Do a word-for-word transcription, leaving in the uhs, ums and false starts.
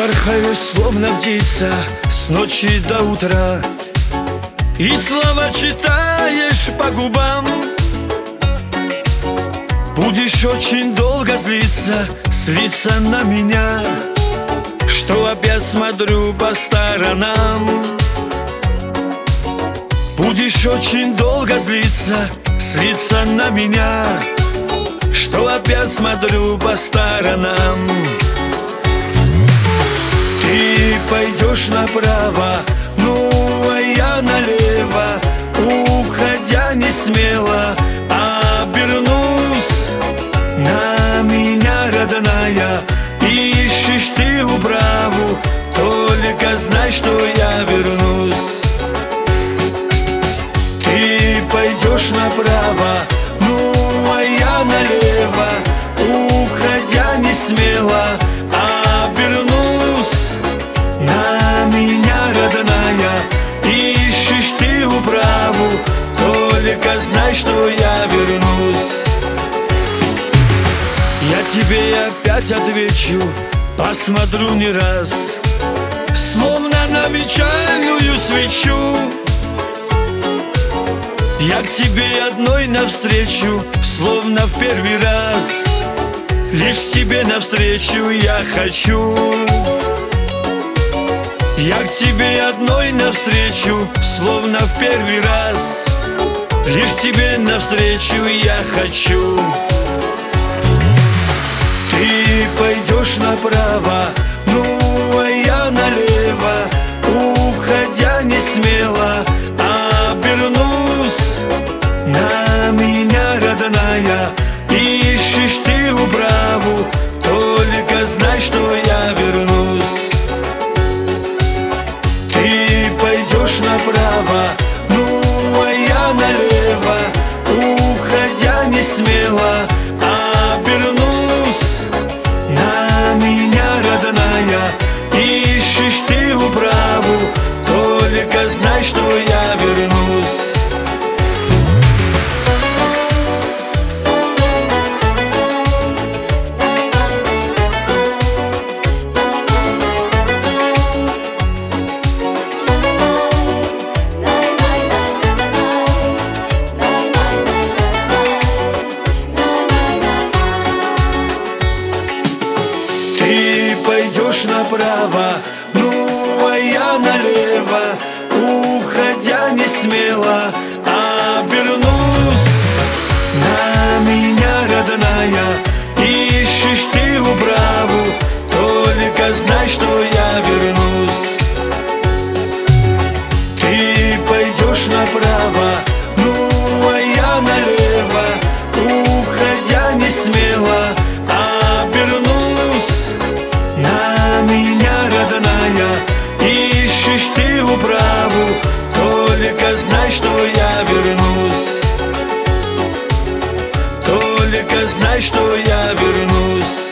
Порхаешь, словно птица, с ночи до утра, и слова читаешь по губам. Будешь очень долго злиться, злиться на меня, что опять смотрю по сторонам. Будешь очень долго злиться, злиться на меня, что опять смотрю по сторонам. Ты пойдешь направо, ну а я налево, уходя не смело, обернусь. На меня, родная, ищешь ты управу, только знай, что я вернусь. Ты пойдешь направо, ну а я налево, уходя не смело, обернусь. На меня, родная, ищешь ты управу, только знай, что я вернусь. Я тебе опять отвечу, посмотрю не раз, словно на печальную свечу. Я к тебе одной навстречу, словно в первый раз, лишь тебе навстречу я хочу. Я к тебе одной навстречу, словно в первый раз, лишь тебе навстречу я хочу. Ты пойдешь направо, ну а я налево, уходя не смело, обернусь. На меня, родная, ищешь ты управу, только знай, что я вернусь. Ты пойдешь направо, ну а я налево, уходя не смело, обернусь. На меня, родная, ищешь ты управу, только знай, что я вернусь. Ты пойдешь направо, ну а я налево, уходя не смело, обернусь. На меня, родная, ищешь ты управу, только знай, что я вернусь. Ты пойдешь направо, ну а я налево, уходя не смело, обернусь. На меня, родная, ищешь ты управу, только знай, что я вернусь. Только знай, что я вернусь.